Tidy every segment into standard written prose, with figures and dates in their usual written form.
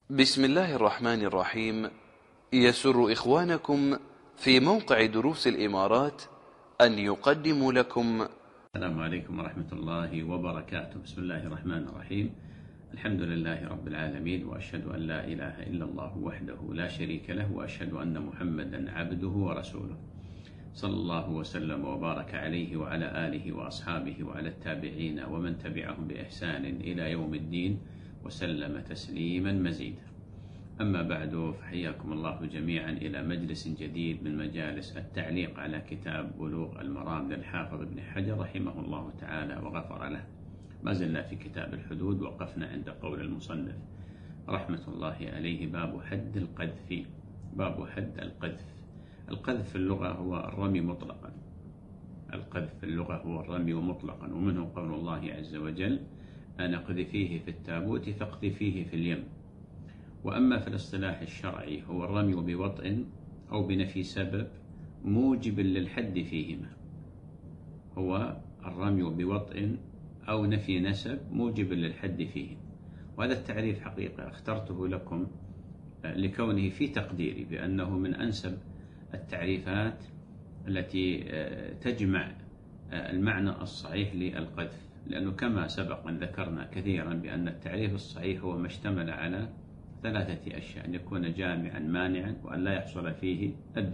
بسم الله الرحمن الرحيم. يسر إخوانكم في موقع دروس الإمارات أن يقدموا لكم. السلام عليكم ورحمة الله وبركاته. بسم الله الرحمن الرحيم. الحمد لله رب العالمين، وأشهد أن لا إله إلا الله وحده لا شريك له، وأشهد أن محمدا عبده ورسوله، صلى الله وسلم وبارك عليه وعلى آله وأصحابه وعلى التابعين ومن تبعهم بإحسان إلى يوم الدين، وسلم تسليما مزيدا. أما بعد، فحياكم الله جميعا إلى مجلس جديد من مجالس التعليق على كتاب بلوغ المرام للحافظ ابن حجر رحمه الله تعالى وغفر له. ما زلنا في كتاب الحدود، وقفنا عند قول المصنف رحمة الله عليه: باب حد القذف. باب حد القذف. القذف في اللغة هو الرمي مطلقا. القذف في اللغة هو الرمي مطلقا، ومنه قول الله عز وجل: أن اقذفيه في التابوت فاقذفيه في اليم. وأما في الاصطلاح الشرعي هو الرمي بوطء أو بنفي سبب موجب للحد فيهما. هو الرمي بوطء أو نفي نسب موجب للحد فيه. وهذا التعريف حقيقة اخترته لكم لكونه في تقديري بأنه من أنسب التعريفات التي تجمع المعنى الصحيح للقذف، لأنه كما سبق أن ذكرنا كثيرا بأن التعريف الصحيح هو ما اشتمل على ثلاثة أشياء: أن يكون جامعا مانعا، وأن لا يحصل فيه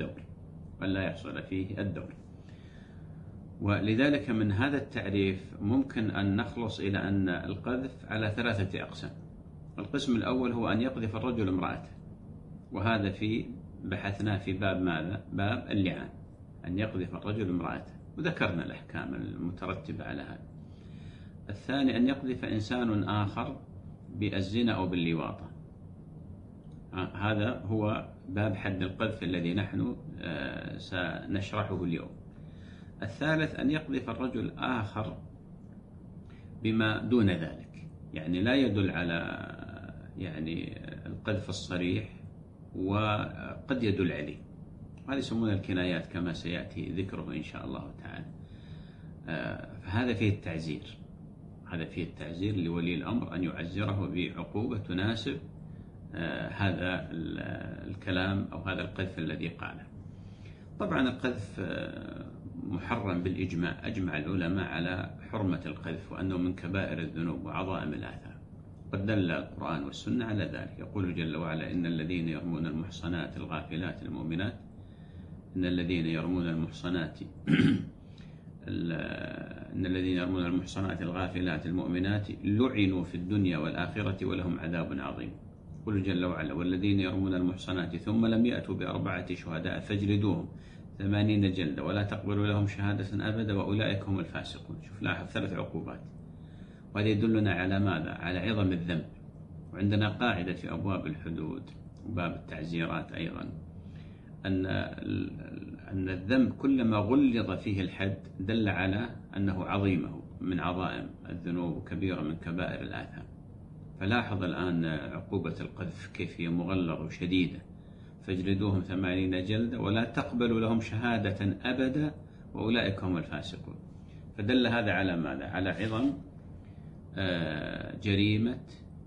الدور. ولذلك من هذا التعريف ممكن أن نخلص إلى أن القذف على ثلاثة أقسام. القسم الأول هو أن يقذف الرجل امرأته، وهذا بحثنا في باب ماذا؟ باب اللعان، أن يقذف الرجل امرأته، وذكرنا الأحكام المترتبة على هذا. الثاني أن يقذف إنسان آخر بالزنا أو باللواطة. هذا هو باب حد القذف الذي نحن سنشرحه اليوم. الثالث أن يقذف الرجل آخر بما دون ذلك، يعني لا يدل على القذف الصريح، وقد يدل عليه. هذه يسمونها الكنايات كما سيأتي ذكره إن شاء الله تعالى. فهذا فيه التعزير. هذا فيه التعزير لولي الأمر أن يعزره بعقوبة تناسب هذا الكلام أو هذا القذف الذي قاله. طبعا القذف محرم بالإجماع. أجمع العلماء على حرمة القذف، وأنه من كبائر الذنوب وعظائم الآثام. قد دل القرآن والسنة على ذلك. يقول جل وعلا: إن الذين يرمون المحصنات الغافلات المؤمنات إن الذين يرمون المحصنات الغافلات المؤمنات لعنوا في الدنيا والآخرة ولهم عذاب عظيم. يقول جل وعلا: والذين يرمون المحصنات ثم لم يأتوا بأربعة شهداء فاجلدوهم 80 جلدة ولا تقبلوا لهم شهادة أبدا وأولئك هم الفاسقون. شوف، لاحظ 3 عقوبات، وهذا يدلنا على ماذا؟ على عظم الذنب. وعندنا قاعدة في أبواب الحدود وباب التعزيرات أيضا أن الذنب كلما غلظ فيه الحد دل على أنه عظيمه من عظائم الذنوب وكبيرة من كبائر الآثام. فلاحظ الآن عقوبة القذف كيف هي مغلظة وشديدة: فاجلدوهم 80 جلدة ولا تقبلوا لهم شهادة أبدا وأولئك هم الفاسقون. فدل هذا على ماذا؟ على عظم جريمة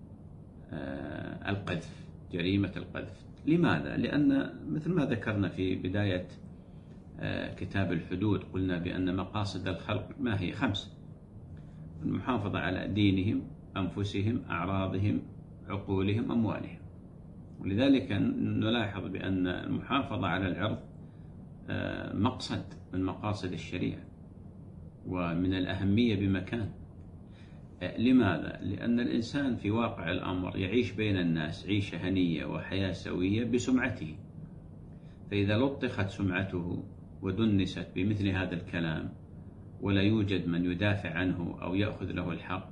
القذف. لماذا؟ لأن مثل ما ذكرنا في بداية كتاب الحدود، قلنا بأن مقاصد الخلق ما هي؟ 5: المحافظة على دينهم، أنفسهم، أعراضهم، عقولهم، أموالهم. ولذلك نلاحظ بأن المحافظة على العرض مقصد من مقاصد الشريعة ومن الأهمية بمكان. لماذا؟ لأن الإنسان في واقع الأمر يعيش بين الناس عيشة هنية وحياة سوية بسمعته، فإذا لطخت سمعته ودنست بمثل هذا الكلام ولا يوجد من يدافع عنه أو يأخذ له الحق،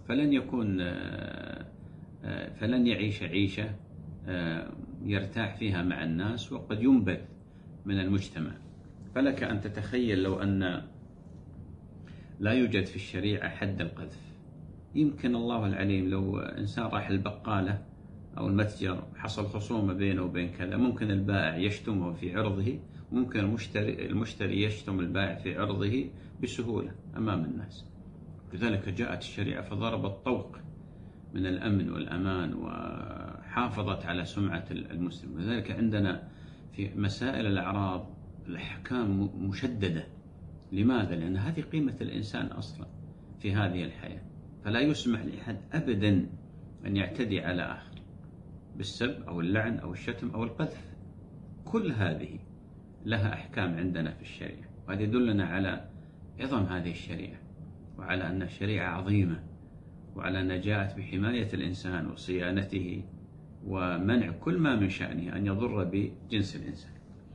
فلن يعيش عيشة يرتاح فيها مع الناس، وقد ينبذ من المجتمع. فلك أن تتخيل لو أن لا يوجد في الشريعة حد القذف، يمكن الله العليم لو إنسان راح البقالة أو المتجر حصل خصومة بينه وبين كذا، ممكن البائع يشتمه في عرضه، وممكن المشتري يشتم البائع في عرضه بسهولة أمام الناس. لذلك جاءت الشريعة فضربت طوق من الأمن والأمان محافظة على سمعة المسلم. ولذلك عندنا في مسائل الأعراض الأحكام مشددة. لماذا؟ لأن هذه قيمة الإنسان أصلا في هذه الحياة، فلا يسمح لأحد أبدا أن يعتدي على آخر بالسب أو اللعن أو الشتم أو القذف. كل هذه لها أحكام عندنا في الشريعة، وهذا يدلنا على عظم هذه الشريعة، وعلى أنها شريعة عظيمة، وعلى أنها جاءت بحماية الإنسان وصيانته ومنع كل ما من شأنه أن يضر بجنس الإنسان.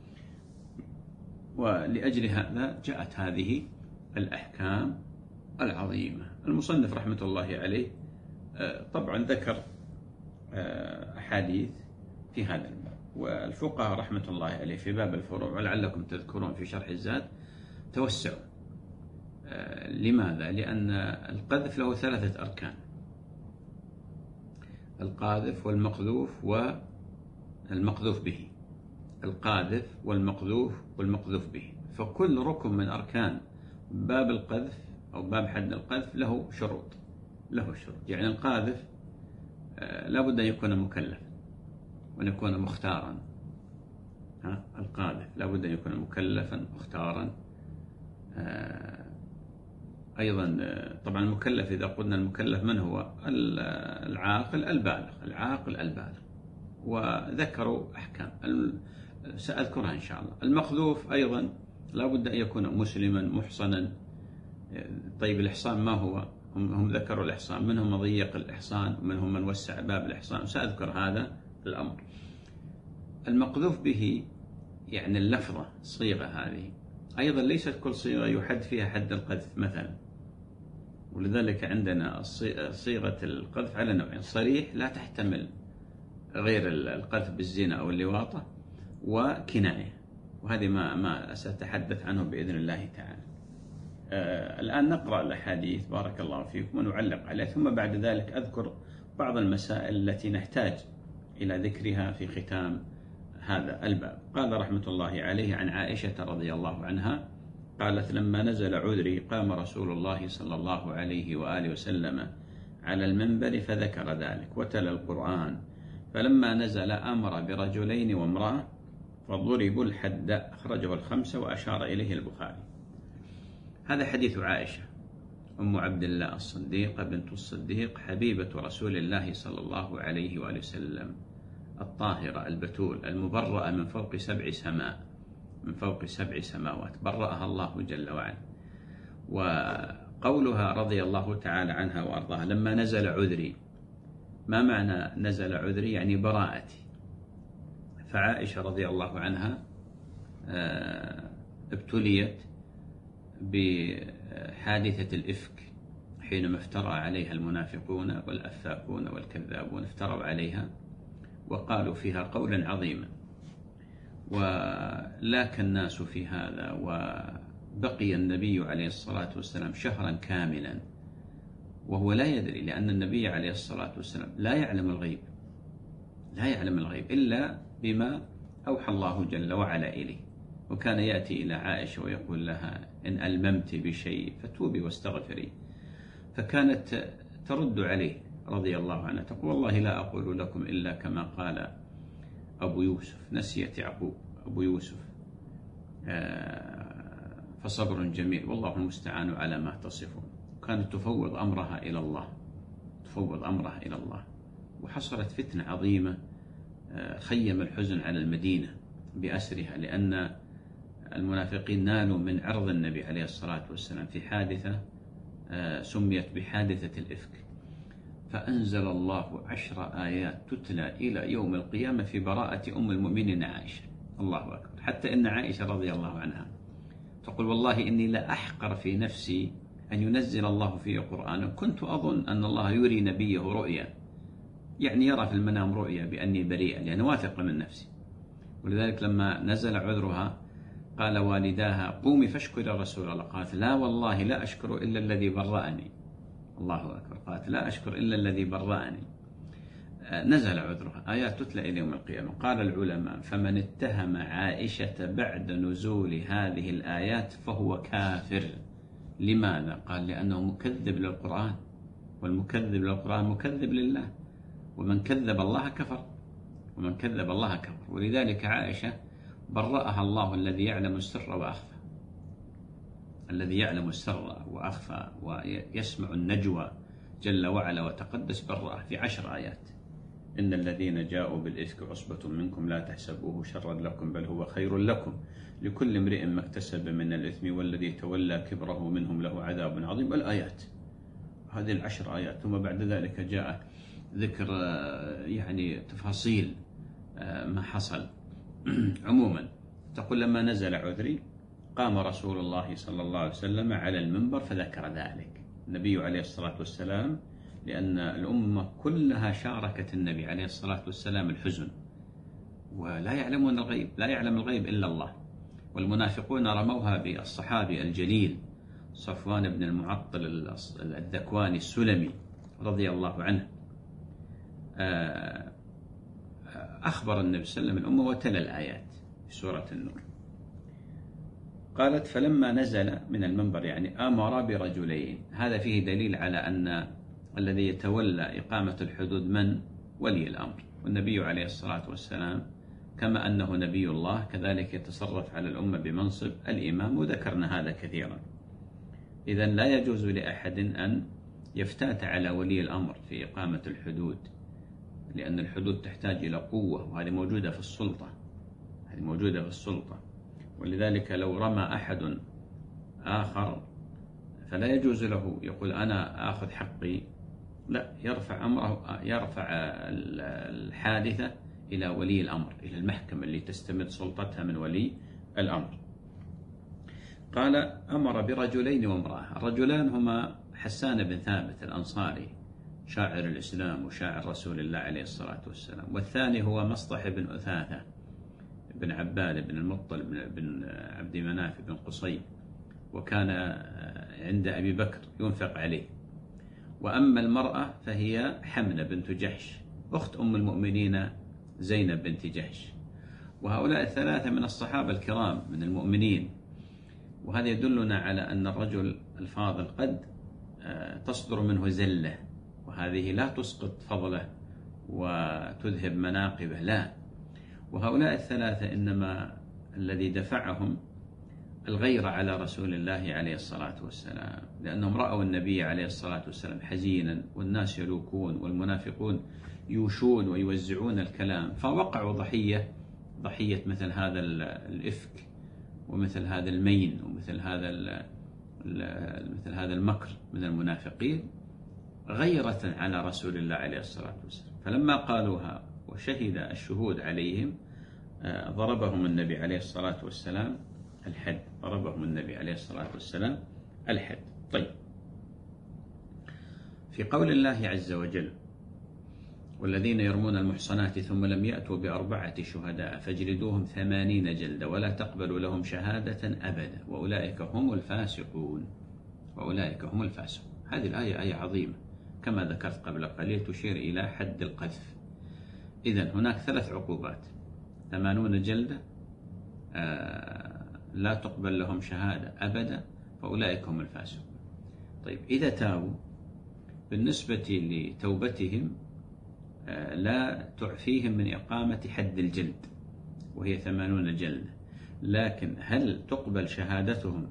ولأجل هذا جاءت هذه الأحكام العظيمة. المصنف رحمة الله عليه طبعا ذكر أحاديث في هذا الباب، والفقهاء رحمة الله عليه في باب الفروع، ولعلكم تذكرون في شرح الزاد توسعوا. لماذا؟ لأن القذف له 3 أركان: القاذف والمقذوف والمقذوف به. القاذف والمقذوف والمقذوف به، فكل ركن من أركان باب القذف أو باب حد القذف له شروط. يعني القاذف لا بد أن يكون مكلفا وأن يكون مختارا. القاذف لا بد أن يكون مكلفا مختارا. أيضا طبعا المكلف، إذا قلنا المكلف من هو؟ العاقل البالغ. وذكروا أحكام سأذكرها إن شاء الله. المقذوف أيضا لا بد أن يكون مسلما محصنا. طيب الإحصان ما هو؟ هم ذكروا الإحصان، منهم من ضيق الإحصان ومنهم من وسع باب الإحصان، سأذكر هذا الأمر. المقذوف به يعني اللفظة، صيغة هذه أيضا ليست كل صيغة يحد فيها حد القذف مثلا، ولذلك عندنا صيغة القذف على نوعين: صريح لا تحتمل غير القذف بالزنا أو اللواطة، وكناية، وهذه ما سأتحدث عنه بإذن الله تعالى. الآن نقرأ الأحاديث بارك الله فيكم ونعلق عليها، ثم بعد ذلك أذكر بعض المسائل التي نحتاج إلى ذكرها في ختام هذا الباب. قال رحمة الله عليه عن عائشة رضي الله عنها قالت: لما نزل عذري قام رسول الله صلى الله عليه وآله وسلم على المنبر فذكر ذلك وتلا القرآن، فلما نزل أمر برجلين وامرأة فضربوا الحد. أخرجه ال5 وأشار إليه البخاري. هذا حديث عائشة أم عبد الله الصديقة بنت الصديق حبيبة رسول الله صلى الله عليه وآله وسلم، الطاهرة البتول المبرأة من فوق 7 سماوات برأها الله جل وعلا. وقولها رضي الله تعالى عنها وأرضاها لما نزل عذري، ما معنى نزل عذري؟ يعني براءتي. فعائشة رضي الله عنها ابتليت بحادثة الإفك حينما افترى عليها المنافقون والأفاكون والكذابون، افتروا عليها وقالوا فيها قولا عظيما، ولاك الناس في هذا، وبقي النبي عليه الصلاة والسلام شهرا كاملا وهو لا يدري، لأن النبي عليه الصلاة والسلام لا يعلم الغيب إلا بما أوحى الله جل وعلا إليه. وكان يأتي إلى عائشة ويقول لها: إن ألممت بشيء فتوبي واستغفري. فكانت ترد عليه رضي الله عنها تقول: والله لا أقول لكم إلا كما قال أبو يوسف، نسيت يعقوب أبو يوسف، فصبر جميل والله المستعان على ما تصفون. كانت تفوض أمرها إلى الله. وحصلت فتنة عظيمة، خيم الحزن على المدينة بأسرها، لأن المنافقين نالوا من عرض النبي عليه الصلاة والسلام في حادثة سميت بحادثة الإفك، فأنزل الله 10 آيات تتلى إلى يوم القيامة في براءة أم المؤمنين عائشة. الله أكبر. حتى إن عائشة رضي الله عنها تقول: والله إني لا أحقر في نفسي أن ينزل الله في قرآن، كنت أظن أن الله يري نبيه رؤيا، يعني يرى في المنام رؤيا بأني بريئة، لأن واثقة من نفسي. ولذلك لما نزل عذرها قال والداها: قومي فاشكري رسول الله. قالت: لا والله لا أشكر إلا الذي برأني. الله أكبر. قالت: لا أشكر إلا الذي برأني. نزل عذرها، آيات تتلى إلى يوم القيامة. قال العلماء: فمن اتهم عائشة بعد نزول هذه الآيات فهو كافر. لماذا؟ قال: لأنه مكذب للقرآن، والمكذب للقرآن مكذب لله، ومن كذب الله كفر. ومن كذب الله كفر. ولذلك عائشة برأها الله الذي يعلم السر وأخفى، الذي يعلم السر وأخفى ويسمع النجوى جل وعلا وتقدس، برأه في 10 آيات: إن الذين جاءوا بالإفك عصبة منكم لا تحسبوه شرا لكم بل هو خير لكم لكل امرئ ما اكتسب من الإثم والذي تولى كبره منهم له عذاب عظيم. الآيات هذه 10 آيات. ثم بعد ذلك جاء ذكر يعني تفاصيل ما حصل. عموما تقول: لما نزل عذري قام رسول الله صلى الله عليه وسلم على المنبر فذكر ذلك. النبي عليه الصلاة والسلام، لأن الأمة كلها شاركت النبي عليه الصلاة والسلام الحزن، ولا يعلمون الغيب، لا يعلم الغيب إلا الله. والمنافقون رموها بالصحابي الجليل صفوان بن المعطل الذكواني السلمي رضي الله عنه. أخبر النبي صلى الله عليه وسلم الأمة وتلا الآيات في سورة النور. قالت: فلما نزل من المنبر، يعني أمر برجلين. هذا فيه دليل على أن الذي يتولى إقامة الحدود من؟ ولي الأمر. والنبي عليه الصلاة والسلام كما أنه نبي الله كذلك يتصرف على الأمة بمنصب الإمام، وذكرنا هذا كثيرا. إذن لا يجوز لأحد أن يفتات على ولي الأمر في إقامة الحدود، لأن الحدود تحتاج إلى قوة، وهذه موجودة في السلطة، هذه موجودة في السلطة. ولذلك لو رمى أحد آخر فلا يجوز له يقول أنا آخذ حقي، لا، يرفع أمره، يرفع الحادثة إلى ولي الأمر، إلى المحكمة اللي تستمد سلطتها من ولي الأمر. قال: أمر برجلين وامرأة. الرجلان هما حسان بن ثابت الأنصاري شاعر الإسلام وشاعر رسول الله عليه الصلاة والسلام، والثاني هو مصطح بن أثاثة بن عباد بن المطلب بن عبد مناف بن قصي، وكان عند أبي بكر ينفق عليه. وأما المرأة فهي حمنة بنت جحش أخت أم المؤمنين زينب بنت جحش. وهؤلاء الثلاثة من الصحابة الكرام من المؤمنين. وهذا يدلنا على أن الرجل الفاضل قد تصدر منه زلة، وهذه لا تسقط فضله وتذهب مناقبه، لا. وهؤلاء الثلاثة إنما الذي دفعهم الغيرة على رسول الله عليه الصلاة والسلام، لأنهم رأوا النبي عليه الصلاة والسلام حزينا، والناس يلوكون والمنافقون يوشون ويوزعون الكلام، فوقعوا ضحية مثل هذا الإفك ومثل هذا المين ومثل هذا المكر من المنافقين، غيرة على رسول الله عليه الصلاة والسلام. فلما قالوها وشهد الشهود عليهم ضربهم النبي عليه الصلاة والسلام الحد، ضربهم النبي عليه الصلاة والسلام الحد. طيب، في قول الله عز وجل: والذين يرمون المحصنات ثم لم يأتوا ب4 شهداء فاجلدوهم 80 جلدة ولا تقبلوا لهم شهادة أبدا وأولئك هم الفاسقون. وأولئك هم الفاسقون. هذه الآية آية عظيمة كما ذكرت قبل قليل، تشير إلى حد القذف. إذن هناك 3 عقوبات: 80 جلدة، لا تقبل لهم شهادة أبدا، فأولئك هم الفاسقون. طيب، إذا تابوا بالنسبة لتوبتهم لا تعفيهم من إقامة حد الجلد وهي 80 جلدة، لكن هل تقبل شهادتهم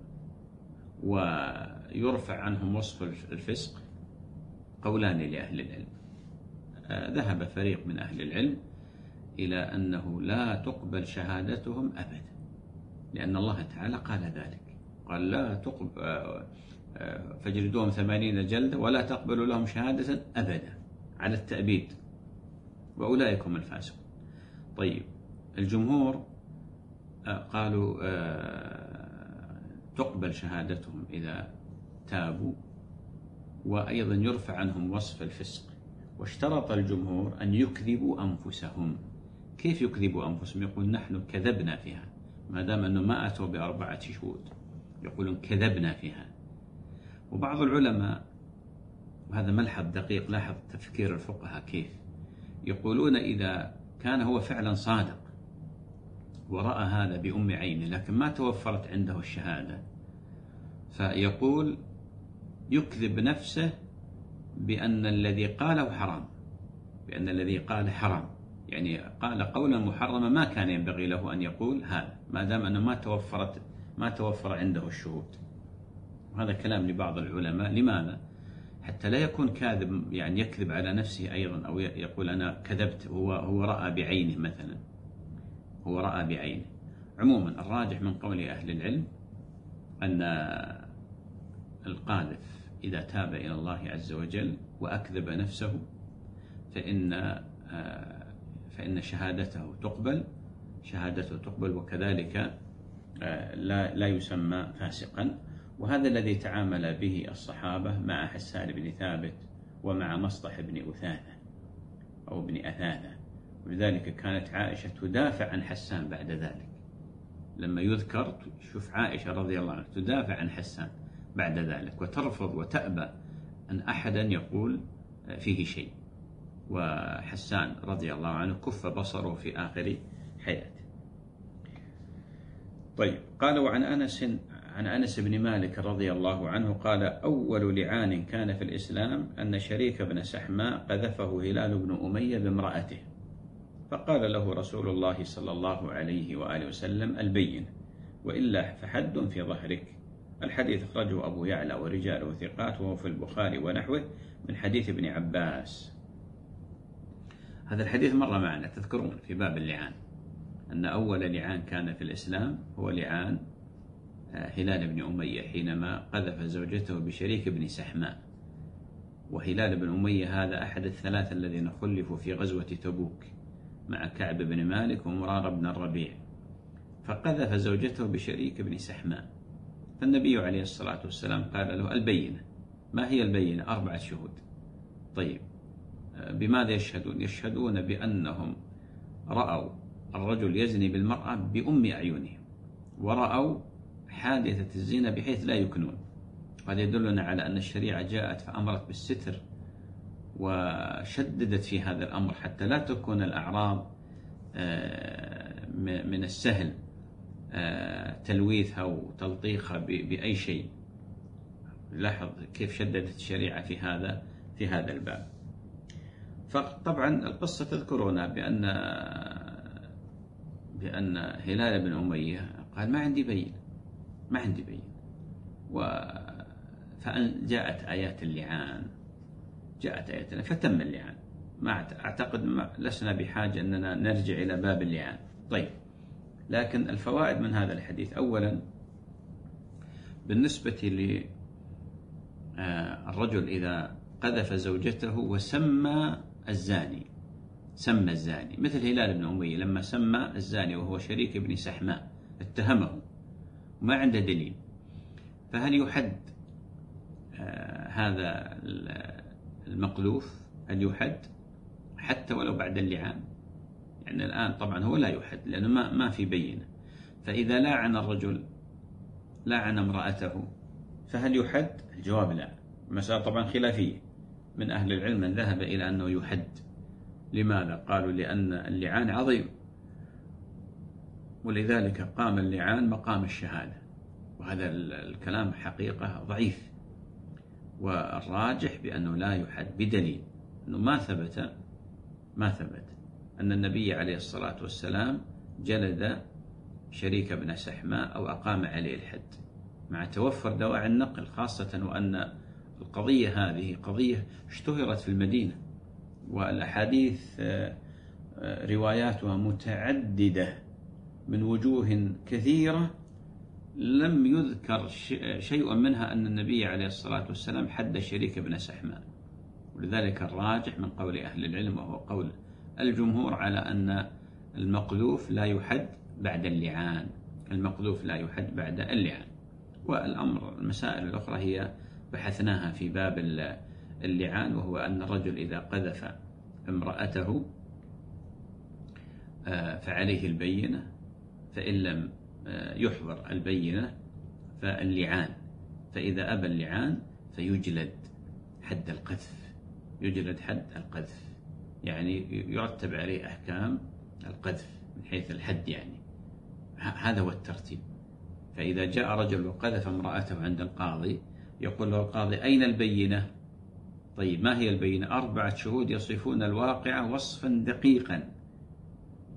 ويرفع عنهم وصف الفسق؟ قولان لأهل العلم. ذهب فريق من أهل العلم إلى أنه لا تقبل شهادتهم أبدا، لأن الله تعالى قال ذلك، قال: لا تقبل فاجلدوهم 80 جلدة ولا تقبلوا لهم شهادة أبدا، على التأبيد، وأولئك هم الفاسقون. طيب، الجمهور قالوا تقبل شهادتهم إذا تابوا، وأيضا يرفع عنهم وصف الفسق. واشترط الجمهور أن يكذبوا أنفسهم. كيف يكذبوا أنفسهم؟ يقول: نحن كذبنا فيها، ما دام أنه ما أتوا ب4 شهود، يقولون كذبنا فيها. وبعض العلماء، وهذا ملحظ دقيق، لاحظ تفكير الفقهاء كيف يقولون: إذا كان هو فعلا صادق ورأى هذا بأم عينه لكن ما توفرت عنده الشهادة، فيقول يكذب نفسه بأن الذي قاله حرام، بأن الذي قال حرام، يعني قال قولا محرما ما كان ينبغي له أن يقول هذا ما دام أنه ما توفر عنده الشهود. وهذا كلام لبعض العلماء. لماذا؟ حتى لا يكون كاذب، يعني يكذب على نفسه أيضا، أو يقول أنا كذبت. هو رأى بعينه مثلا، هو رأى بعينه. عموما الراجح من قول أهل العلم أن القاذف إذا تاب إلى الله عز وجل وأكذب نفسه فإن شهادته تقبل، وكذلك لا يسمى فاسقا. وهذا الذي تعامل به الصحابة مع حسان بن ثابت ومع مصطح بن أثاثة أو بن أثاثة. ولذلك كانت عائشة تدافع عن حسان بعد ذلك. لما يذكر شوف عائشة رضي الله عنها تدافع عن حسان بعد ذلك، وترفض وتأبى أن أحدا يقول فيه شيء. وحسان رضي الله عنه كف بصره في آخر حياته. طيب، قال وعن أنس بن مالك رضي الله عنه قال أول لعان كان في الإسلام أن شريك بن سحماء قذفه هلال بن أمية بامرأته، فقال له رسول الله صلى الله عليه وآله وسلم البين، وإلا فحد في ظهرك. الحديث أخرجه أبو يعلى ورجاله ثقات، وهو في البخاري ونحوه من حديث ابن عباس. هذا الحديث مر معنا، تذكرون في باب اللعان أن أول لعان كان في الإسلام هو لعان هلال بن أمية حينما قذف زوجته بشريك بن سحماء. وهلال بن أمية هذا أحد الثلاثة الذين خلفوا في غزوة تبوك مع كعب بن مالك ومرارة بن الربيع، فقذف زوجته بشريك بن سحماء. فالنبي عليه الصلاة والسلام قال له البينة. ما هي البينة؟ 4 شهود. طيب، بماذا يشهدون؟ يشهدون بأنهم رأوا الرجل يزني بالمرأة بأم أعينهم، ورأوا حادثة الزنا بحيث لا يكنون. هذا يدلنا على أن الشريعة جاءت فأمرت بالستر وشددت في هذا الأمر حتى لا تكون الأعراض من السهل تلويثها وتلطيخها بأي شيء. لاحظ كيف شددت الشريعة في هذا الباب. فطبعا القصة تذكرنا بأن هلال بن أمية قال ما عندي بين. فجاءت آيات اللعان، فتم اللعان. ما أعتقد لسنا بحاجة أننا نرجع إلى باب اللعان. طيب، لكن الفوائد من هذا الحديث: أولا، بالنسبة للرجل إذا قذف زوجته وسمى الزاني، مثل هلال بن أمية لما سمى الزاني وهو شريك ابن سحماء، اتهمه وما عنده دليل، فهل يحد هذا المقذوف؟ هل يحد حتى ولو بعد اللعان؟ يعني الآن طبعا هو لا يحد لأنه ما في بينة. فإذا لاعن الرجل لاعن امرأته فهل يحد؟ الجواب لا. مسألة طبعا خلافية، من أهل العلم من ذهب إلى أنه يحد. لماذا؟ قالوا لأن اللعان عظيم، ولذلك قام اللعان مقام الشهادة، وهذا الكلام حقيقة ضعيف. والراجح بأنه لا يحد بدليل أنه ما ثبت أن النبي عليه الصلاة والسلام جلد شريك بن سحماء أو أقام عليه الحد، مع توفر دواعي النقل، خاصة وأن القضية هذه قضية اشتهرت في المدينة، والأحاديث رواياتها متعددة من وجوه كثيرة، لم يذكر شيء منها أن النبي عليه الصلاة والسلام حد شريك بن سحماء. ولذلك الراجح من قول أهل العلم وهو قول الجمهور على أن المقذوف لا يحد بعد اللعان. والأمر المسائل الأخرى هي بحثناها في باب اللعان، وهو أن الرجل إذا قذف امرأته فعليه البينة، فإن لم يحضر البينة فاللعان، فإذا أبى اللعان فيجلد حد القذف، يعني يرتب عليه أحكام القذف من حيث الحد. يعني هذا هو الترتيب. فإذا جاء رجل وقذف امرأته عند القاضي، يقول له القاضي أين البينة؟ طيب، ما هي البينة؟ 4 شهود يصفون الواقع وصفا دقيقا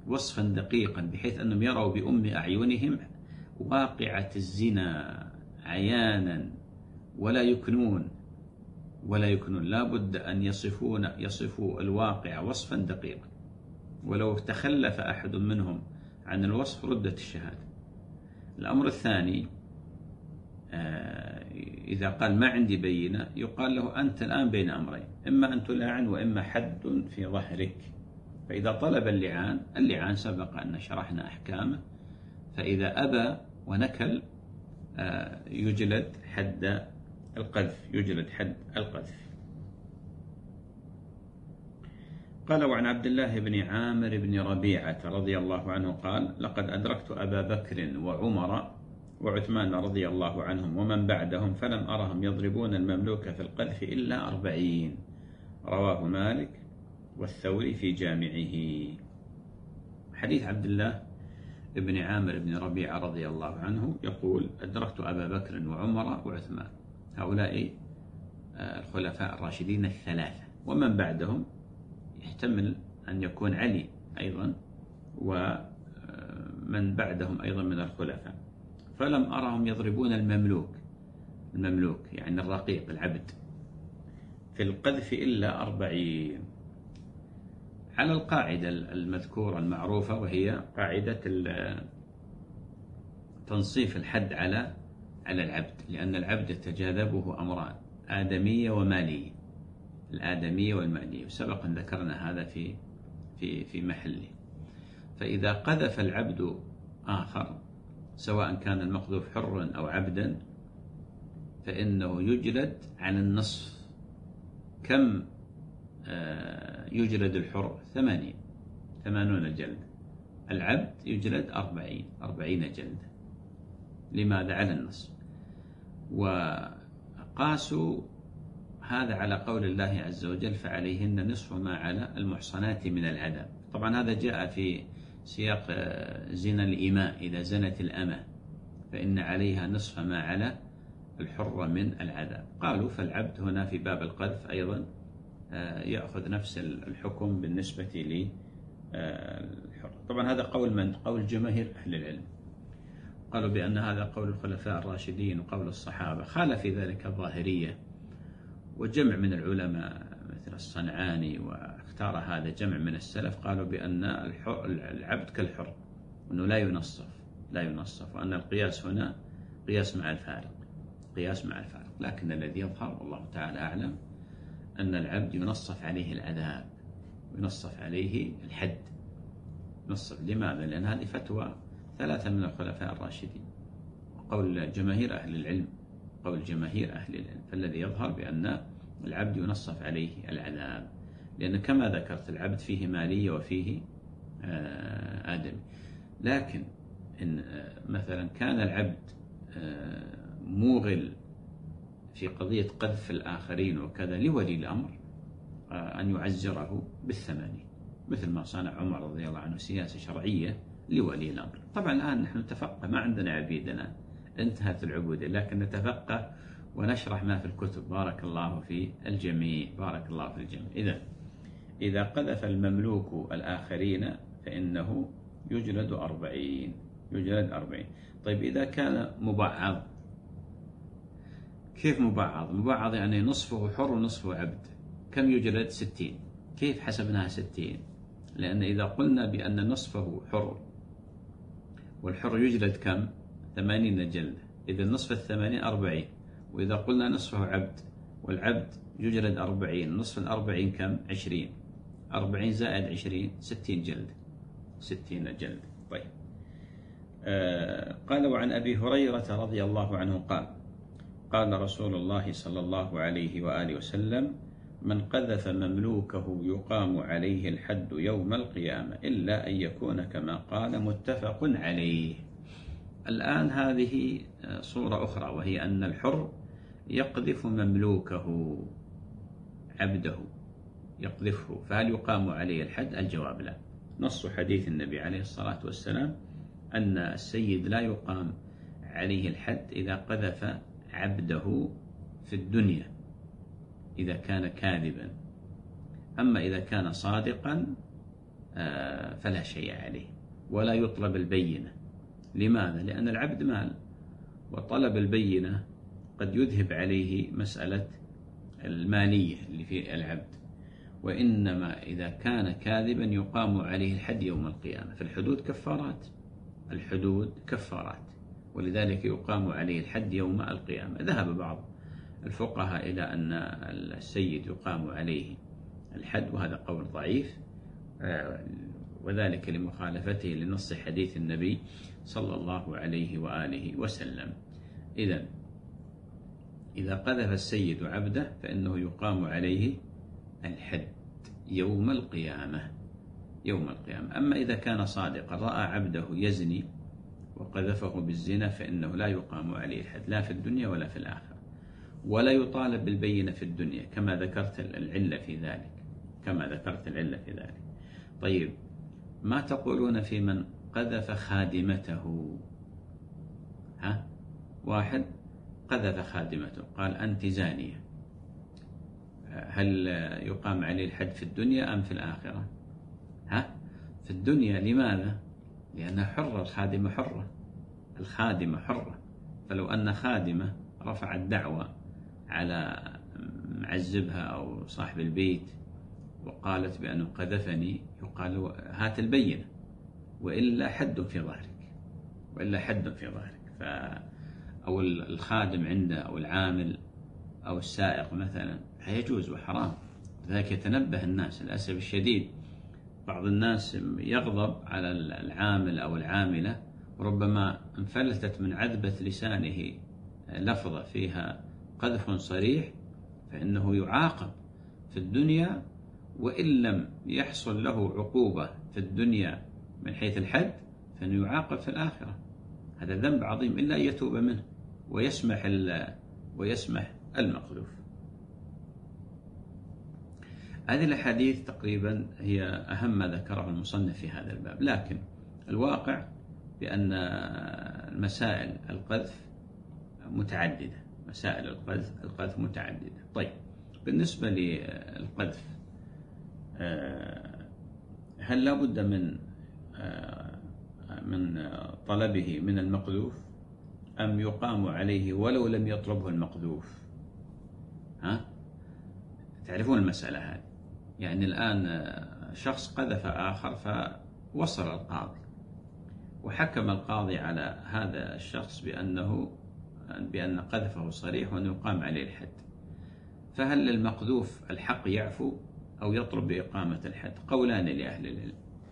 وصفا دقيقا بحيث أنهم يروا بأم أعينهم واقعة الزنا عيانا ولا يكنون لا بد أن يصفوا الواقع وصفا دقيقا، ولو تخلف أحد منهم عن الوصف ردت الشهادة. الأمر الثاني، إذا قال ما عندي بينة يقال له أنت الآن بين أمرين، إما أن تلاعن وإما حد في ظهرك. فإذا طلب اللعان سبق أن شرحنا أحكامه، فإذا أبى ونكل يجلد حد القذف. قال: وعن عبد الله بن عامر بن ربيعة رضي الله عنه قال: لقد أدركت أبا بكر وعمر وعثمان رضي الله عنهم ومن بعدهم فلم أرهم يضربون المملوك في القذف إلا 40. رواه مالك والثوري في جامعه. حديث عبد الله بن عامر بن ربيعة رضي الله عنه يقول: أدركت أبا بكر وعمر وعثمان، هؤلاء الخلفاء الراشدين الثلاثة، ومن بعدهم يحتمل أن يكون علي أيضا ومن بعدهم أيضا من الخلفاء، فلم أرهم يضربون المملوك يعني الرقيق العبد في القذف إلا 40، على القاعدة المذكورة المعروفة، وهي قاعدة تنصيف الحد على العبد، لأن العبد يتجاذبه أمران: آدمية ومالية، الآدمية والمالية، وسبق أن ذكرنا هذا في محله. فإذا قذف العبد آخر سواء كان المقذوف حرا أو عبدا فإنه يجلد على النصف. كم يجلد الحر؟ 80 جلد. العبد يجلد 40 جلدة. لماذا؟ على النصف. وقاسوا هذا على قول الله عز وجل: فعليهن نصف ما على المحصنات من العذاب. طبعا هذا جاء في سياق زنا الإماء، إذا زنت الأمة فإن عليها نصف ما على الحر من العذاب. قالوا فالعبد هنا في باب القذف أيضا يأخذ نفس الحكم بالنسبة للحر. طبعا هذا قول من؟ قول جماهير أهل العلم، قالوا بأن هذا قول الخلفاء الراشدين وقول الصحابة. خالف في ذلك الظاهرية وجمع من العلماء مثل الصنعاني، واختار هذا جمع من السلف، قالوا بأن العبد كالحر، وأنه لا ينصف، وأن القياس هنا قياس مع الفارق. لكن الذي يظهر والله تعالى أعلم أن العبد ينصف عليه العذاب، ينصف عليه الحد. لماذا؟ لأن هذه فتوى 3 من الخلفاء الراشدين وقول جماهير أهل العلم، فالذي يظهر بأن العبد ينصف عليه العذاب، لأن كما ذكرت العبد فيه مالية وفيه آدمي. لكن إن مثلا كان العبد موغل في قضية قذف الآخرين وكذا، لولي الأمر أن يعزره بالثمانين، مثل ما صنع عمر رضي الله عنه، سياسة شرعية لولي الأمر. طبعا الآن نحن نتفقه، ما عندنا عبيد الآن، انتهت العبودية، لكن نتفقه ونشرح ما في الكتب. بارك الله في الجميع. إذا قذف المملوك الآخرين فإنه يجلد 40. طيب إذا كان مبعض، كيف مبعض يعني نصفه حر ونصفه عبد، كم يجلد؟ 60. كيف حسبناها 60؟ لأن إذا قلنا بأن نصفه حر والحر يجلد كم؟ 80 جلدة، إذا نصف 80 40. وإذا قلنا نصفه عبد والعبد يجلد 40، نصف 40 كم؟ 20. 40 زائد 20 60 جلدة. طيب. قال: وعن أبي هريرة رضي الله عنه قال رسول الله صلى الله عليه وآله وسلم: من قذف مملوكه يقام عليه الحد يوم القيامة إلا أن يكون كما قال. متفق عليه. الآن هذه صورة أخرى، وهي أن الحر يقذف مملوكه، عبده يقذفه، فهل يقام عليه الحد؟ الجواب لا. نص حديث النبي عليه الصلاة والسلام أن السيد لا يقام عليه الحد إذا قذف عبده في الدنيا، إذا كان كاذبا. أما إذا كان صادقا فلا شيء عليه ولا يطلب البينة. لماذا؟ لأن العبد مال، وطلب البينة قد يذهب عليه مسألة المالية اللي في العبد، وإنما إذا كان كاذبا يقام عليه الحد يوم القيامة. فالحدود كفارات، الحدود كفارات، ولذلك يقام عليه الحد يوم القيامة. ذهب بعض الفقهاء إلى أن السيد يقام عليه الحد، وهذا قول ضعيف، وذلك لمخالفته لنص حديث النبي صلى الله عليه وآله وسلم. إذا قذف السيد عبده فإنه يقام عليه الحد يوم القيامة. أما إذا كان صادقا رأى عبده يزني وقذفه بالزنا فإنه لا يقام عليه الحد، لا في الدنيا ولا في الآخرة، ولا يطالب بالبينة في الدنيا كما ذكرت العلة في ذلك. طيب، ما تقولون في من قذف خادمته؟ واحد قذف خادمته قال أنت زانية، هل يقام عليه الحد في الدنيا أم في الآخرة؟ في الدنيا. لماذا؟ لأنها حرة، الخادمة حرة. فلو أن خادمة رفعت دعوة على معزبها أو صاحب البيت وقالت بأنه قذفني، يقال هات البينة، وإلا حد في ظهرك. أو الخادم عنده أو العامل أو السائق مثلا يجوز وحرام. لذلك يتنبه الناس. للأسف الشديد بعض الناس يغضب على العامل أو العاملة، وربما انفلتت من عذبة لسانه لفظة فيها قذف صريح، فإنه يعاقب في الدنيا، وإن لم يحصل له عقوبة في الدنيا من حيث الحد فإنه يعاقب في الآخرة. هذا ذنب عظيم إلا أن يتوب منه ويسمح المقذوف. هذه الأحاديث تقريبا هي أهم ما ذكره المصنف في هذا الباب، لكن الواقع بأن مسائل القذف متعددة، طيب، بالنسبة للقذف هل لا بد من طلبه من المقذوف أم يقام عليه ولو لم يطلبه المقذوف؟ تعرفون المسألة هذه. يعني الآن شخص قذف آخر فوصل القاضي، وحكم القاضي على هذا الشخص بأن قذفه صريح وأن يقام عليه الحد، فهل للمقذوف الحق يعفو أو يطلب بإقامة الحد؟ قولان لأهل العلم،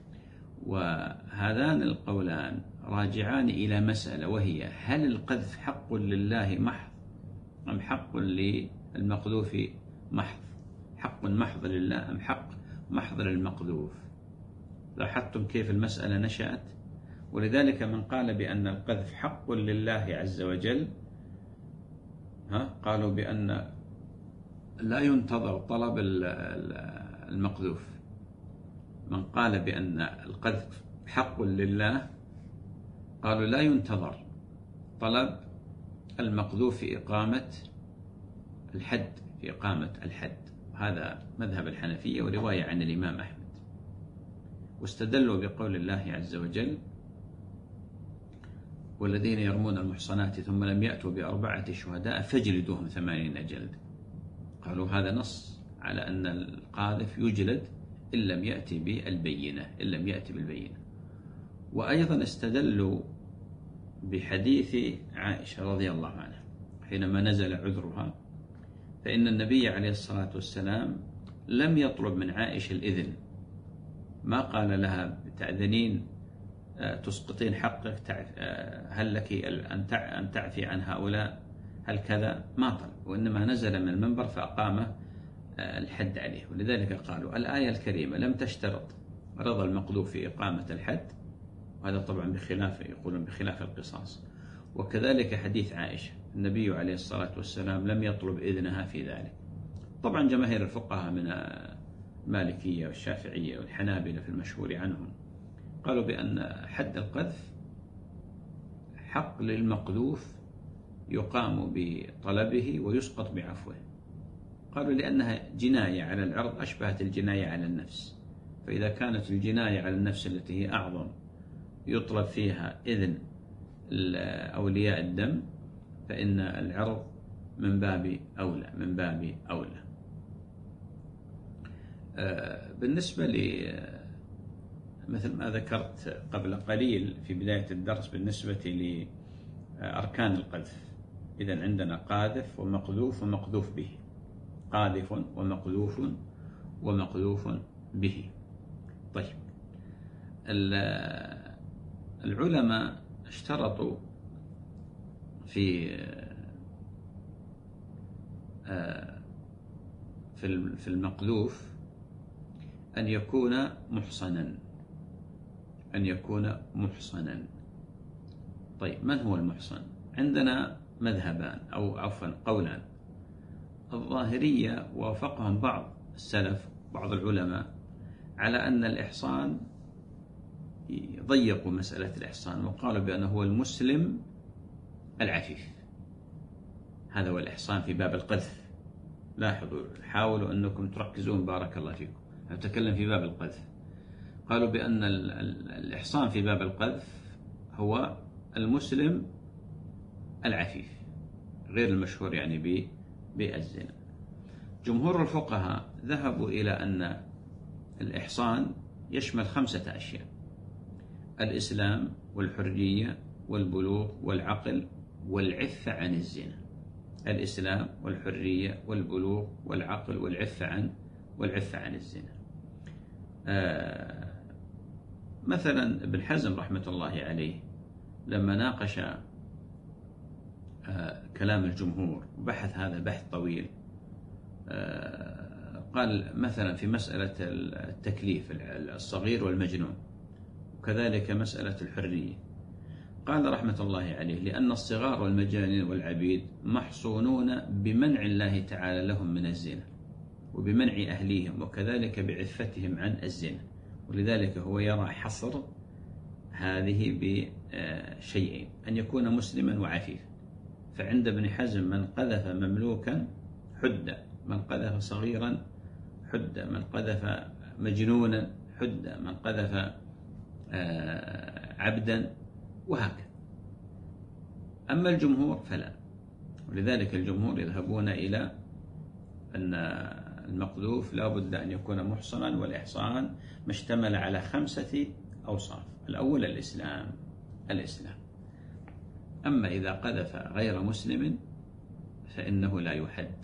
وهذان القولان راجعان إلى مسألة، وهي هل القذف حق لله محض أم حق للمقذوف محض؟ حق محض لله أم حق محض للمقذوف؟ لاحظتم كيف المسألة نشأت؟ ولذلك من قال بأن القذف حق لله عز وجل قالوا بأن لا ينتظر طلب المقذوف. من قال بأن القذف حق لله قالوا لا ينتظر طلب المقذوف في إقامة الحد. هذا مذهب الحنفية ورواية عن الإمام أحمد، واستدلوا بقول الله عز وجل والذين يرمون المحصنات ثم لم يأتوا بأربعة شهداء فاجلدوهم 80 جلدة. قالوا هذا نص على أن القاذف يجلد إن لم يأتي بالبينة. وأيضا استدلوا بحديث عائشة رضي الله عنها حينما نزل عذرها، فإن النبي عليه الصلاة والسلام لم يطلب من عائشة الإذن، ما قال لها تأذنين تسقطين حقك، هل لك أن تعفي عن هؤلاء، هل كذا، ما طلب، وإنما نزل من المنبر فأقام الحد عليه. ولذلك قالوا الآية الكريمة لم تشترط رضا المقذوف في إقامة الحد، وهذا طبعا يقولون بخلاف القصاص. وكذلك حديث عائشة النبي عليه الصلاة والسلام لم يطلب إذنها في ذلك. طبعا جماهير الفقهاء من المالكية والشافعية والحنابلة في المشهور عنهم قالوا بأن حد القذف حق للمقذوف يقام بطلبه ويسقط بعفوه. قالوا لأنها جناية على العرض أشبهت الجناية على النفس، فإذا كانت الجناية على النفس التي هي أعظم يطلب فيها إذن أولياء الدم، فإن العرض من باب أولى. بالنسبة مثل ما ذكرت قبل قليل في بداية الدرس بالنسبة لأركان القذف، إذن عندنا قاذف ومقذوف ومقذوف به، قاذف ومقذوف به. طيب، العلماء اشترطوا في المقذوف أن يكون محصنا. طيب، من هو المحصن؟ عندنا مذهبان أو عفوا قولان. الظاهرية وافقهم بعض السلف بعض العلماء على أن الإحصان، ضيقوا مسألة الإحصان وقالوا بأنه هو المسلم العفيف. هذا هو الإحصان في باب القذف. لاحظوا، حاولوا أنكم تركزون بارك الله فيكم، أتكلم في باب القذف. قالوا بأن الإحصان في باب القذف هو المسلم العفيف، غير المشهور يعني بالزنا. جمهور الفقهاء ذهبوا إلى أن الإحصان يشمل 5 أشياء: الإسلام والحرية والبلوغ والعقل والعفة عن الزنا. الإسلام والحرية والبلوغ والعقل والعفة عن الزنا. مثلا ابن حزم رحمة الله عليه لما ناقش كلام الجمهور وبحث هذا بحث طويل، قال مثلا في مسألة التكليف الصغير والمجنون، وكذلك مسألة الحرية، قال رحمة الله عليه: لأن الصغار والمجانين والعبيد محصونون بمنع الله تعالى لهم من الزنا وبمنع أهليهم، وكذلك بعفتهم عن الزنا، ولذلك هو يرى حصر هذه بشيئين: أن يكون مسلما وعفيفا. فعند ابن حزم من قذف مملوكا حد، من قذف صغيرا حد، من قذف مجنونا حد، من قذف عبدا، وهكذا. أما الجمهور فلا، ولذلك الجمهور يذهبون إلى أن المقذوف لا بد أن يكون محصنا، والإحصان ما اشتمل على 5 أوصاف. الأول الإسلام. أما إذا قذف غير مسلم فإنه لا يحد.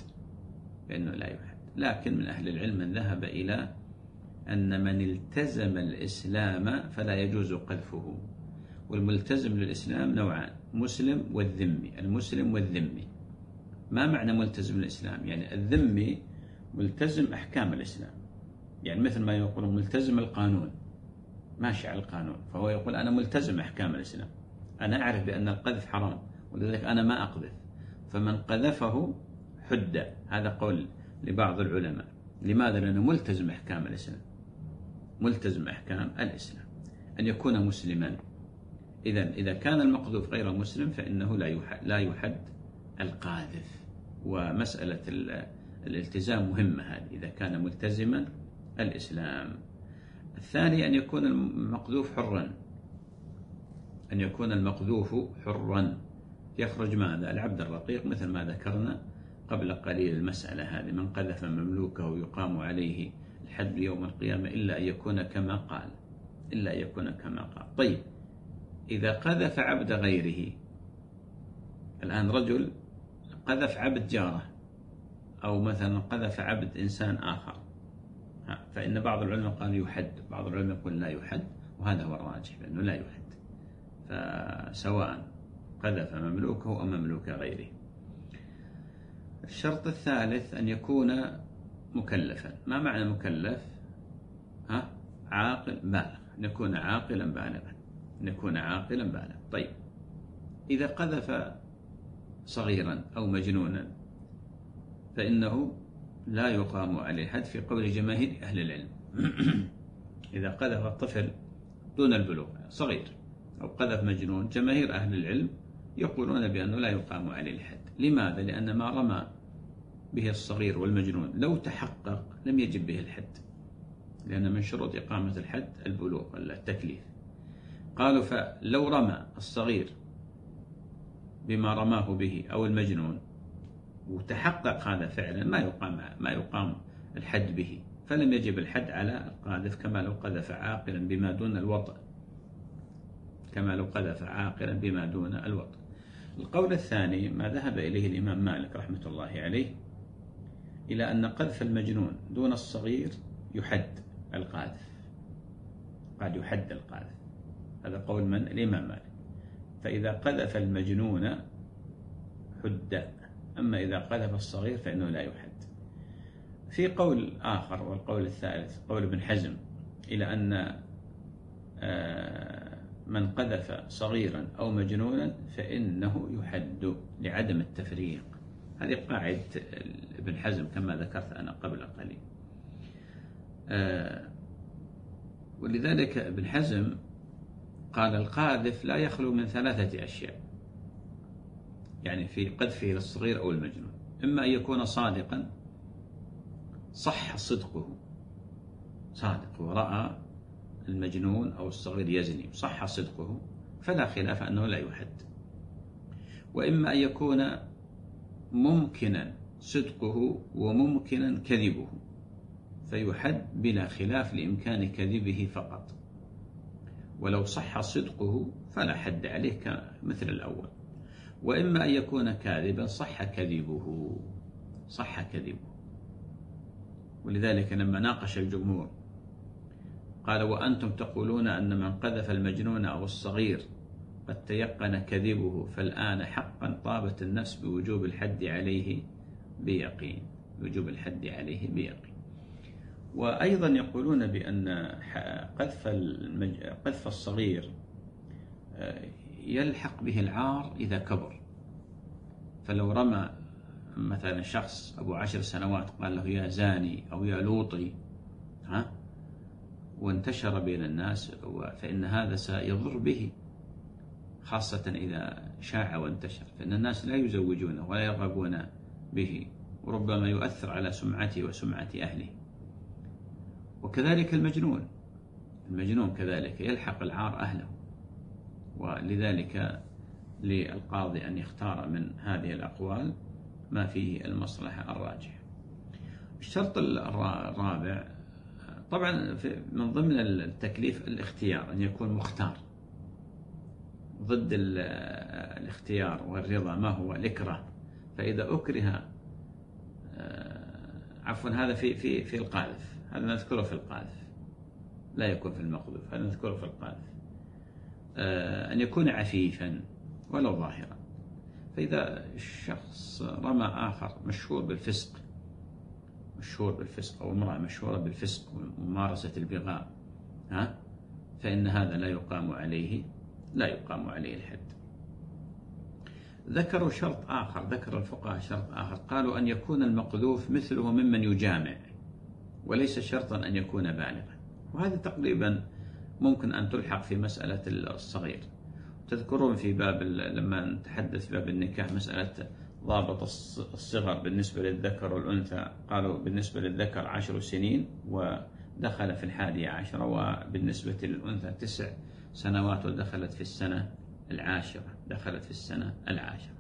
لكن من أهل العلم من ذهب إلى أن من التزم الإسلام فلا يجوز قذفه. والملتزم للإسلام نوعان: مسلم والذمي. المسلم والذمي، ما معنى ملتزم الإسلام؟ يعني الذمي ملتزم أحكام الإسلام، يعني مثل ما يقول ملتزم القانون، ماشي على القانون، فهو يقول أنا ملتزم أحكام الإسلام، أنا أعرف بأن القذف حرام ولذلك أنا ما أقذف، فمن قذفه حد. هذا قول لبعض العلماء. لماذا؟ لأنه ملتزم أحكام الإسلام، ملتزم أحكام الإسلام، أن يكون مسلما. إذا كان المقذوف غير مسلم فإنه لا يحد القاذف. ومسألة الالتزام مهمة هذه، إذا كان ملتزما الإسلام. الثاني أن يكون المقذوف حرا، أن يكون المقذوف حرا، يخرج ماذا؟ العبد الرقيق، مثل ما ذكرنا قبل قليل المسألة هذه: من قذف مملوكه يقام عليه الحد يوم القيامة إلا أن يكون كما قال. طيب، إذا قذف عبد غيره، الآن رجل قذف عبد جاره أو مثلا قذف عبد إنسان آخر، فإن بعض العلماء قال يحد، بعض العلماء يقول لا يحد، وهذا هو الراجح بأنه لا يحد، فسواء قذف مملوكه أو مملوك غيره. الشرط الثالث أن يكون مكلفا. ما معنى مكلف؟ عاقل بالغ، أن يكون عاقلا بالغا. طيب، إذا قذف صغيرا أو مجنونا فإنه لا يقام عليه الحد في قول جماهير أهل العلم. إذا قذف الطفل دون البلوغ صغير أو قذف مجنون، جماهير أهل العلم يقولون بأنه لا يقام عليه الحد. لماذا؟ لأن ما رمى به الصغير والمجنون لو تحقق لم يجب به الحد، لأن من شروط إقامة الحد البلوغ التكليف. قالوا فلو رمى الصغير بما رماه به أو المجنون وتحقق هذا فعلا ما يقام الحد به، فلم يجب الحد على القاذف كما لو قذف عاقلا بما دون الوطء، كما لو قذف عاقلا بما دون الوطء. القول الثاني ما ذهب إليه الإمام مالك رحمة الله عليه، إلى أن قذف المجنون دون الصغير يحد القاذف، قد يحد القاذف. هذا قول من؟ الإمام مالك. فإذا قذف المجنون حد، أما إذا قذف الصغير فإنه لا يحد. في قول آخر، والقول الثالث قول ابن حزم، إلى أن من قذف صغيرا أو مجنونا فإنه يحد لعدم التفريق. هذه قاعدة ابن حزم كما ذكرت أنا قبل قليل. ولذلك ابن حزم قال القاذف لا يخلو من 3 أشياء، يعني في قذفه للصغير أو المجنون: إما أن يكون صادقا صح صدقه، صادق ورأى المجنون أو الصغير يزني صح صدقه فلا خلاف أنه لا يحد، وإما أن يكون ممكنا صدقه وممكنا كذبه فيحد بلا خلاف لإمكان كذبه فقط، ولو صح صدقه فلا حد عليه مثل الأول، وإما أن يكون كاذبا صح كذبه. ولذلك لما ناقش الجمهور قال: وأنتم تقولون أن من قذف المجنون أو الصغير قد تيقن كذبه، فالآن حقا طابت النفس بوجوب الحد عليه بيقين. وأيضا يقولون بأن قذف الصغير يلحق به العار إذا كبر. فلو رمى مثلا شخص أبو 10 سنوات قال له يا زاني أو يا لوطي وانتشر بين الناس، فإن هذا سيضر به، خاصة إذا شاع وانتشر، فإن الناس لا يزوجونه ولا يرغبون به، وربما يؤثر على سمعته وسمعة أهله. وكذلك المجنون كذلك يلحق العار أهله، ولذلك للقاضي أن يختار من هذه الأقوال ما فيه المصلحة الراجحة. الشرط الرابع طبعا من ضمن التكليف الاختيار، أن يكون مختار، ضد الاختيار والرضا ما هو الإكراه. فإذا أكره هذا في القاذف، هذا نذكره في القاذف، لا يكون في المقذوف، هذا نذكره في القاذف. أن يكون عفيفا ولو ظاهرا. فإذا الشخص رمى آخر مشهور بالفسق أو امرأة مشهورة بالفسق وممارسة البغاء فإن هذا لا يقام عليه الحد. ذكر الفقهاء شرط آخر، قالوا أن يكون المقذوف مثله ممن يجامع، وليس شرطا أن يكون بالغا. وهذا تقريبا ممكن أن تلحق في مسألة الصغير. تذكرون في باب لما نتحدث في باب النكاح مسألة ضابط الصغر بالنسبة للذكر والأنثى، قالوا بالنسبة للذكر 10 سنين ودخل في 11، وبالنسبة للأنثى 9 سنوات ودخلت في السنة العاشرة.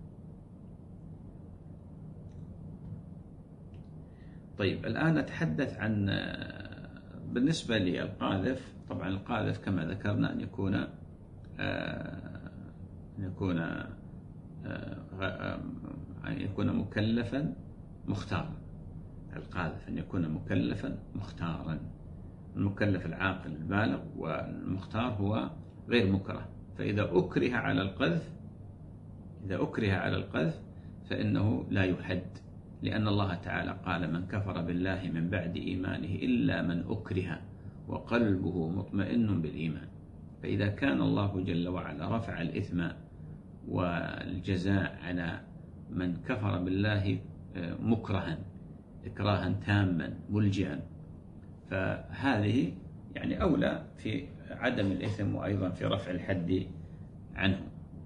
طيب الآن نتحدث عن بالنسبة للقاذف. طبعا القاذف كما ذكرنا أن يكون مكلفا مختارا. القاذف أن يكون مكلفا مختارا، المكلف العاقل البالغ، والمختار هو غير مكره. فإذا أكره على القذف فإنه لا يحد، لأن الله تعالى قال: من كفر بالله من بعد إيمانه إلا من أكره وقلبه مطمئن بالإيمان. فإذا كان الله جل وعلا رفع الإثم والجزاء على من كفر بالله مكرها إكراها تاما ملجئا، فهذه يعني أولى في عدم الإثم وأيضا في رفع الحد عنه.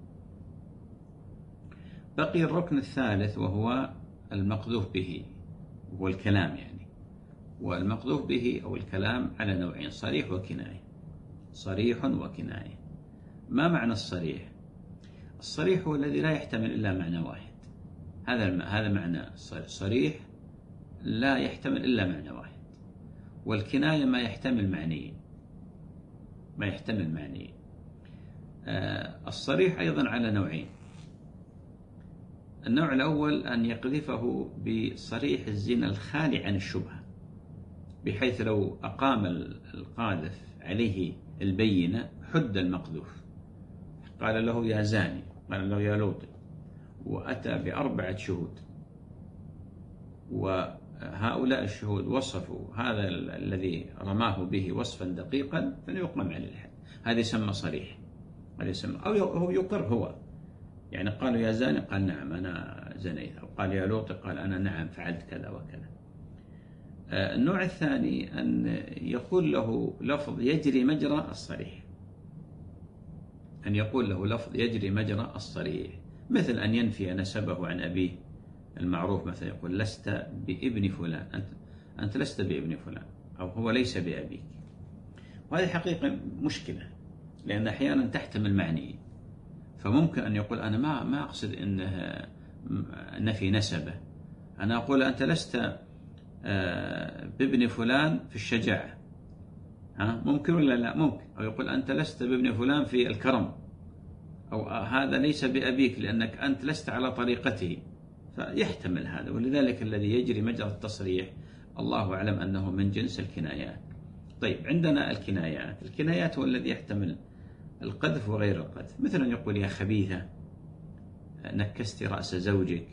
بقي الركن الثالث وهو المقذوف به، وهو الكلام يعني. والمقذوف به أو الكلام على نوعين: صريح وكناية. صريح وكناية. ما معنى الصريح؟ الصريح هو الذي لا يحتمل إلا معنى واحد. هذا معنى صريح، لا يحتمل إلا معنى واحد. والكناية ما يحتمل معنيين. الصريح أيضا على نوعين: النوع الأول أن يقذفه بصريح الزنا الخالي عن الشبهة، بحيث لو أقام القاذف عليه البينة حد المقذوف، قال له يا زاني، قال له يا لوط، وأتى ب4 شهود، وهؤلاء الشهود وصفوا هذا الذي رماه به وصفا دقيقا، فليقام عليه الحد. هذا يسمى صريح. أو هو يقر، هو يعني قالوا يا زاني، قال نعم أنا زنيت، أو قال يا لوط، قال أنا نعم فعلت كذا وكذا. النوع الثاني أن يقول له لفظ يجري مجرى الصريح، أن يقول له لفظ يجري مجرى الصريح، مثل أن ينفي نسبه عن أبيه المعروف، مثلا يقول لست بابن فلان، أنت لست بابن فلان، أو هو ليس بأبيك. وهذه حقيقة مشكلة، لأن أحيانا تحتمل معني. فممكن أن يقول أنا ما أقصد أنه نفي نسبه، أنا أقول أنت لست بابن فلان في الشجاعة، ممكن ولا لا؟ ممكن. أو يقول أنت لست بابن فلان في الكرم، أو هذا ليس بأبيك لأنك أنت لست على طريقته، فيحتمل هذا. ولذلك الذي يجري مجرى التصريح الله أعلم أنه من جنس الكنايات. طيب، عندنا الكنايات هو الذي يحتمل القذف وغير القذف، مثل أن يقول يا خبيثة، نكست رأس زوجك،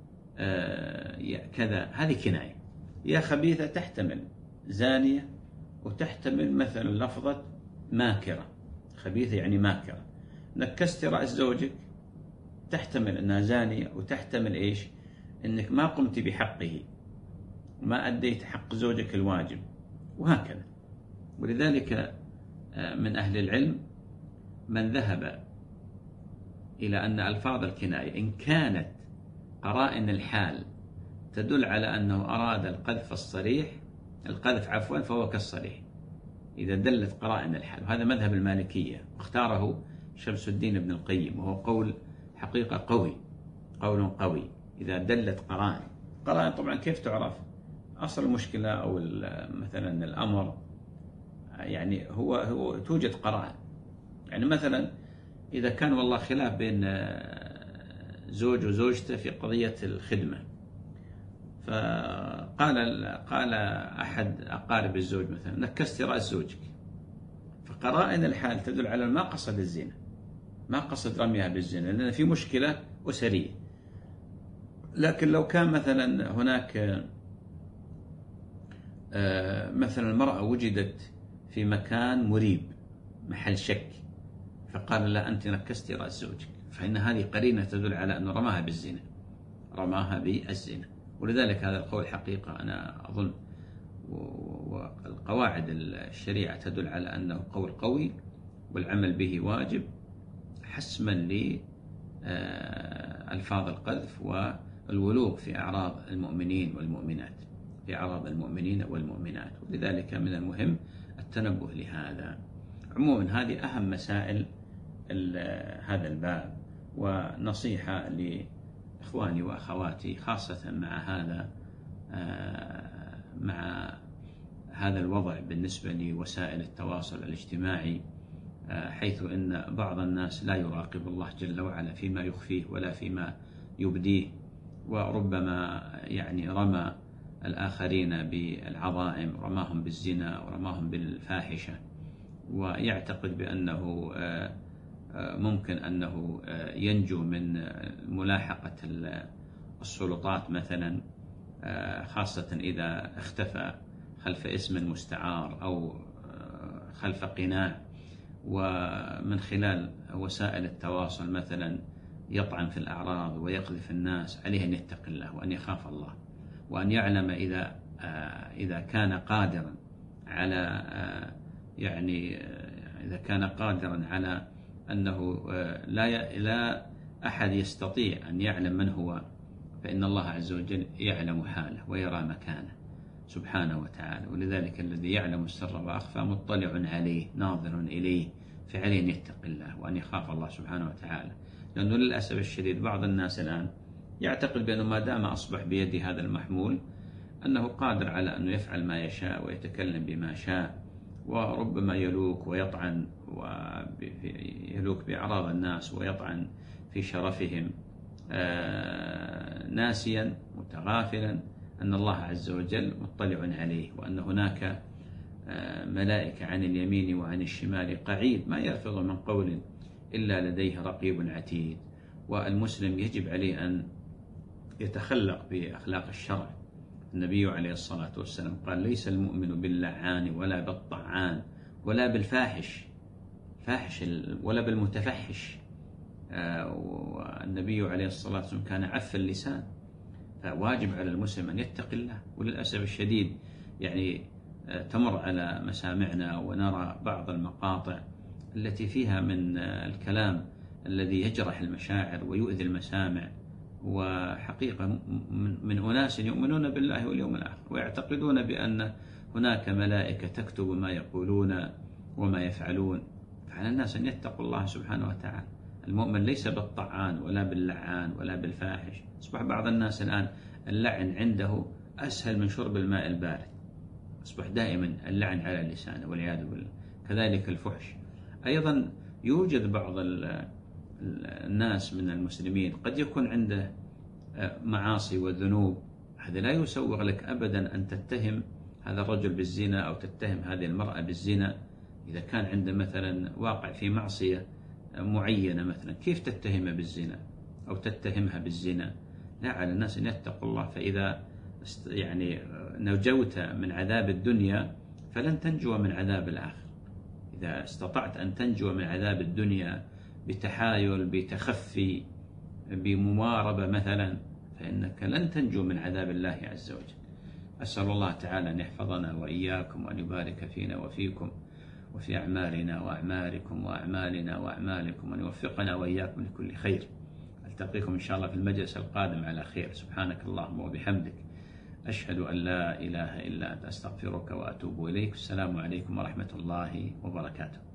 كذا، هذه كناية. يا خبيثة تحتمل زانية، وتحتمل مثلا لفظة ماكرة، خبيثة يعني ماكرة. نكست رأس زوجك تحتمل أنها زانية، وتحتمل إيش؟ أنك ما قمت بحقه، ما أديت حق زوجك الواجب، وهكذا. ولذلك من أهل العلم من ذهب إلى أن ألفاظ الكناية إن كانت قرائن الحال تدل على أنه أراد القذف فهو كالصريح إذا دلت قرائن الحال. وهذا مذهب المالكية، واختاره شمس الدين ابن القيم، وهو قول حقيقة قول قوي. إذا دلت قرائن طبعا كيف تعرف؟ أصل المشكلة أو مثلا الأمر، يعني هو توجد قرائن. يعني مثلا إذا كان والله خلاف بين زوج وزوجته في قضية الخدمة، فقال أحد أقارب الزوج مثلا نكست رأس زوجك، فقرائن الحال تدل على ما قصد الزنا، ما قصد رميها بالزنا، لأن في مشكلة أسرية. لكن لو كان مثلا هناك مثلا المرأة وجدت في مكان مريب، محل شك، فقال لا أنت نكست رأس زوجك، فإن هذه قرينة تدل على أنه رماها بالزنا. ولذلك هذا القول حقيقة أنا أظن، والقواعد الشريعة تدل على أنه قول قوي والعمل به واجب، حسما لألفاظ القذف والولوغ في أعراض المؤمنين والمؤمنات. ولذلك من المهم التنبه لهذا. عموما هذه أهم مسائل هذا الباب، ونصيحة لإخواني وأخواتي خاصة مع هذا الوضع بالنسبة لوسائل التواصل الاجتماعي، حيث أن بعض الناس لا يراقب الله جل وعلا فيما يخفيه ولا فيما يبديه، وربما يعني رمى الآخرين بالعظائم، رماهم بالزنا ورماهم بالفاحشة، ويعتقد بأنه ممكن أنه ينجو من ملاحقة السلطات مثلا، خاصة إذا اختفى خلف اسم مستعار أو خلف قناع، ومن خلال وسائل التواصل مثلا يطعن في الأعراض ويقذف الناس. عليه أن يتقي الله وأن يخاف الله، وأن يعلم إذا كان قادرا على إذا كان قادرا على أنه لا أحد يستطيع أن يعلم من هو، فإن الله عز وجل يعلم حاله ويرى مكانه. سبحانه وتعالى. ولذلك الذي يعلم السر وأخفى مطلع عليه ناظر إليه، فعليه أن يتقي الله وأن يخاف الله سبحانه وتعالى. لأنه للأسف الشديد بعض الناس الآن يعتقد بأنه ما دام أصبح بيده هذا المحمول أنه قادر على أنه يفعل ما يشاء ويتكلم بما شاء، وربما يلوك ويطعن ويلوك بأعراض الناس ويطعن في شرفهم، ناسيا متغافلا أن الله عز وجل مطلع عليه، وأن هناك ملائكة عن اليمين وعن الشمال قعيد ما يلفظ من قول إلا لديه رقيب عتيد. والمسلم يجب عليه أن يتخلق بأخلاق الشرع. النبي عليه الصلاة والسلام قال: ليس المؤمن باللعان ولا بالطعان ولا بالفاحش ولا بالمتفحش. والنبي عليه الصلاة والسلام كان عف اللسان، فواجب على المسلم أن يتقي الله. وللأسف الشديد يعني تمر على مسامعنا ونرى بعض المقاطع التي فيها من الكلام الذي يجرح المشاعر ويؤذي المسامع، وحقيقة من أناس يؤمنون بالله واليوم الآخر ويعتقدون بأن هناك ملائكة تكتب ما يقولون وما يفعلون. فعلى الناس أن يتقوا الله سبحانه وتعالى. المؤمن ليس بالطعان ولا باللعان ولا بالفاحش. أصبح بعض الناس الآن اللعن عنده أسهل من شرب الماء البارد، أصبح دائما اللعن على لسانه والعياذ بالله. كذلك الفحش أيضا. يوجد بعض الناس من المسلمين قد يكون عنده معاصي وذنوب، هذا لا يسوغ لك أبدا أن تتهم هذا الرجل بالزنا أو تتهم هذه المرأة بالزنا. إذا كان عنده مثلا واقع في معصية معينة مثلا، كيف تتهمها بالزنا أو تتهمها بالزنا؟ لا، على الناس أن يتقوا الله. فإذا يعني نجوت من عذاب الدنيا فلن تنجو من عذاب الآخر. إذا استطعت أن تنجو من عذاب الدنيا بتحايل، بتخفي، بمماربة مثلا، فإنك لن تنجو من عذاب الله عز وجل. أسأل الله تعالى أن يحفظنا وإياكم وأن يبارك فينا وفيكم وفي أعمالنا وأعمالكم وأعمالنا وأعمالكم، وأن يوفقنا وإياكم لكل خير. ألتقيكم إن شاء الله في المجلس القادم على خير. سبحانك اللهم وبحمدك، أشهد أن لا إله إلا أنت، أستغفرك وأتوب إليك. السلام عليكم ورحمة الله وبركاته.